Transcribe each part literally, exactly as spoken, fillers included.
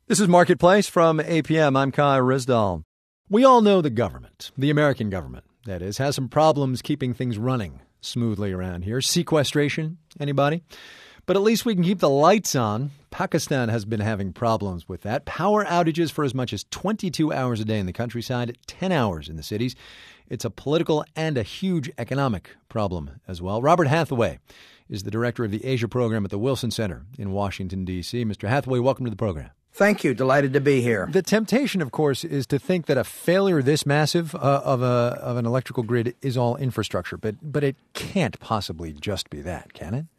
This is Marketplace from A P M. I'm Kai Risdall. We all know the government, the American government, that is, has some problems keeping things running smoothly around here. Sequestration, anybody? But at least we can keep the lights on. Pakistan has been having problems with that. Power outages for as much as twenty-two hours a day in the countryside, ten hours in the cities. It's a political and a huge economic problem as well. Robert Hathaway is the director of the Asia program at the Wilson Center in Washington, D C. Mister Hathaway, welcome to the program. Thank you. Delighted to be here. The temptation, of course, is to think that a failure this massive uh, of a of an electrical grid is all infrastructure, but but it can't possibly just be that, can it?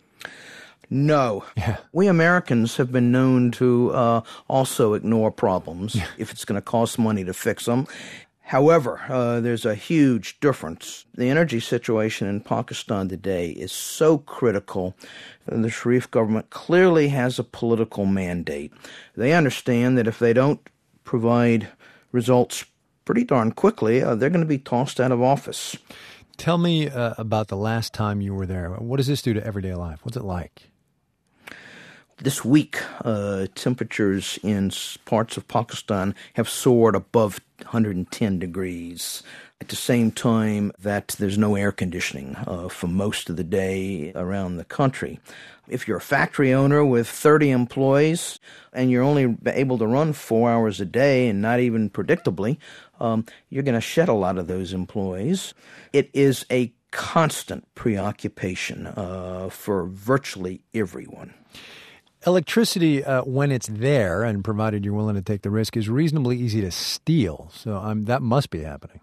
No. Yeah. We Americans have been known to uh, also ignore problems if it's going to cost money to fix them. However, uh, there's a huge difference. The energy situation in Pakistan today is so critical, and the Sharif government clearly has a political mandate. They understand that if they don't provide results pretty darn quickly, uh, they're going to be tossed out of office. Tell me uh, about the last time you were there. What does this do to everyday life? What's it like? This week, uh, temperatures in parts of Pakistan have soared above one hundred ten degrees. At the same time that there's no air conditioning uh, for most of the day around the country. If you're a factory owner with thirty employees and you're only able to run four hours a day and not even predictably, um, you're going to shed a lot of those employees. It is a constant preoccupation uh, for virtually everyone. Electricity, uh, when it's there, and provided you're willing to take the risk, is reasonably easy to steal. So um, that must be happening.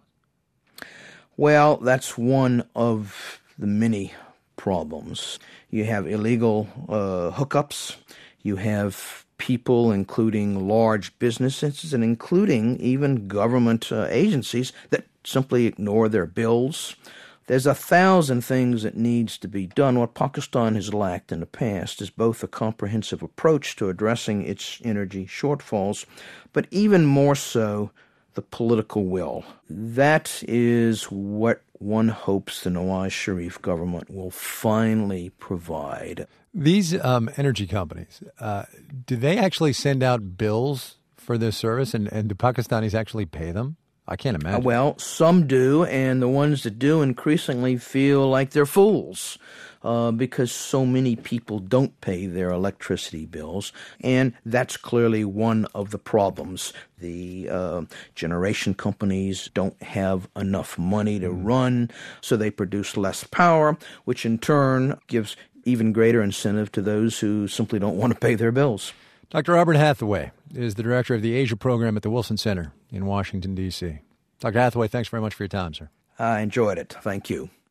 Well, that's one of the many problems. You have illegal uh, hookups. You have people, including large businesses and including even government uh, agencies, that simply ignore their bills. There's a thousand things that needs to be done. What Pakistan has lacked in the past is both a comprehensive approach to addressing its energy shortfalls, but even more so, the political will. That is what one hopes the Nawaz Sharif government will finally provide. These um, energy companies, uh, do they actually send out bills for this service, and, and do Pakistanis actually pay them? I can't imagine. Uh, well, some do, and the ones that do increasingly feel like they're fools uh, because so many people don't pay their electricity bills, and that's clearly one of the problems. The uh, generation companies don't have enough money to run, so they produce less power, which in turn gives even greater incentive to those who simply don't want to pay their bills. Doctor Robert Hathaway is the director of the Asia program at the Wilson Center in Washington, D C. Doctor Hathaway, thanks very much for your time, sir. I enjoyed it. Thank you.